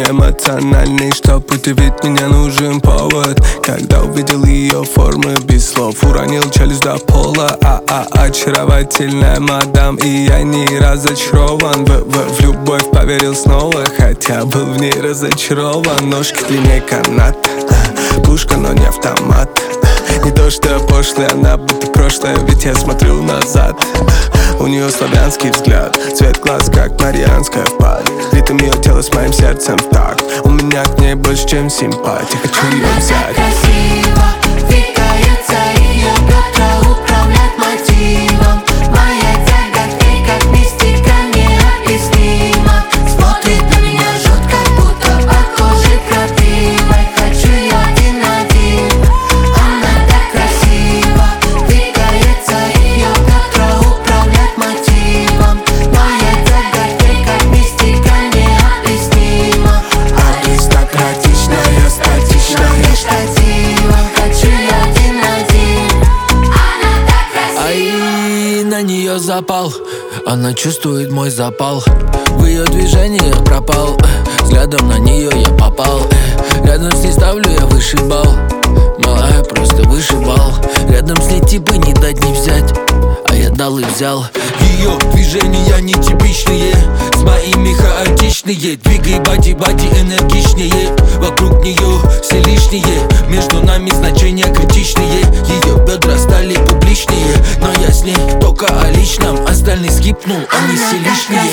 эмоциональный, чтоб удивить меня, нужен повод. Когда увидел ее формы без слов, уронил челюсть до пола. Очаровательная мадам, и я не разочарован. В любовь поверил снова, хотя был в ней разочарован. Ножки длиннее канат, пушка, но не автомат. Не то что пошлая, она будто прошлое, ведь я смотрю назад. У нее славянский взгляд, цвет глаз, как марианская впадь. Ритм ее тела с моим сердцем в такт. У меня к ней больше, чем симпатия, хочу ее взять. Красиво двигается ее бедра, управляет мотивом. Моя тяга к ней, как мистика необъяснима. Смотрит на меня жутко, будто по коже крапивой. Хочу ее один на один. Она так красиво двигается ее бедра, управляет мотивом. Моя тяга к ней, как мистика необъяснима. Аристократичная, статичная Штатива, хочу ее один на один. Она так красива. Ай, на нее запал, она чувствует мой запал. В ее движениях пропал, взглядом на нее я попал. Рядом с ней ставлю я высший балл. Малая просто вышибал. Рядом с ней типы не дать не взять, а я дал и взял. Ее движения нетипичные, с моими хаотичные. Двигай бати энергичнее. Вокруг нее все лишние, между нами значения критичные. Ее бедра стали публичнее, но я с ней только о личном. Остальные скипнул, они все лишние.